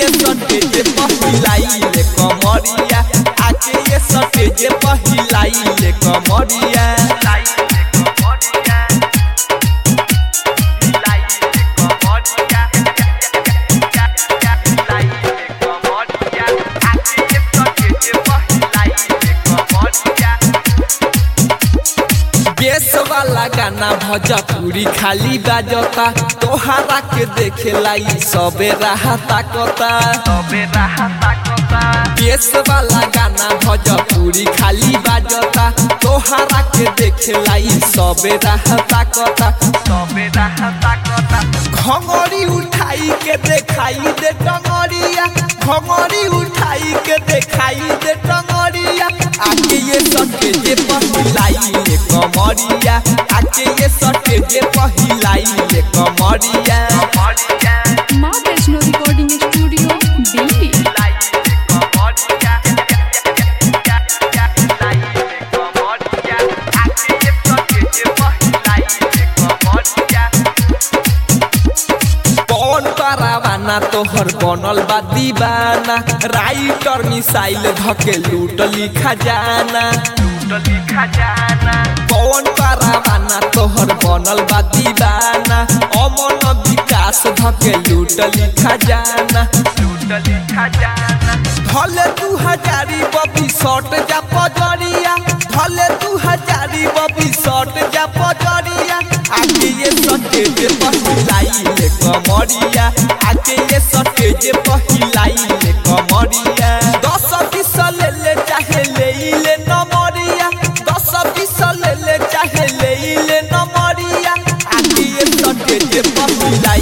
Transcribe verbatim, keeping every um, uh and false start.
ये सटेज पहिलाई ले कमरिया आके ये सटेज पहिलाई ले कमरिया बेस वाला गाना भोजपुरी खाली बाजता तोहरा के देखे लाई सबे राहता कता सबे राहता कता बेस वाला गाना भोजपुरी खाली बाजता तोहरा के देखे लाई सबे राहता कता सबे राहता कता घंगरी उठाई के देखाई दे टंगरिया घंगरी उठाई के देखाई दे टंगरिया आके ये सटेज पहिलाई ले कमरिया आके ये सटेज पहिलाई ले कमरिया माँ वैष्णो रिकॉर्डिंग स्टूडियो दिल्ली। कौन करावाना तोहर बनल बा दीवाना राइटर मिसाइल धके लूट लिखा जाना लूट लिखा जाना कौन करावाना तोहर बनल बा दीवाना अमन विकास धके लूट लिखा जाना लूट लिखा जाना भले दू हजारी बबी शॉट जा पजरिया भले दू हजारी बबी शॉट जा पजरिया आके ये सटेज पहिलाई ले कमरिया आके ये सटेज पहिलाई ले कमरिया दस बीस ले ले चाहे ले ले नमरिया दस बीस ले ले चाहे ले ले नमरिया आके ये सटेज पहिलाई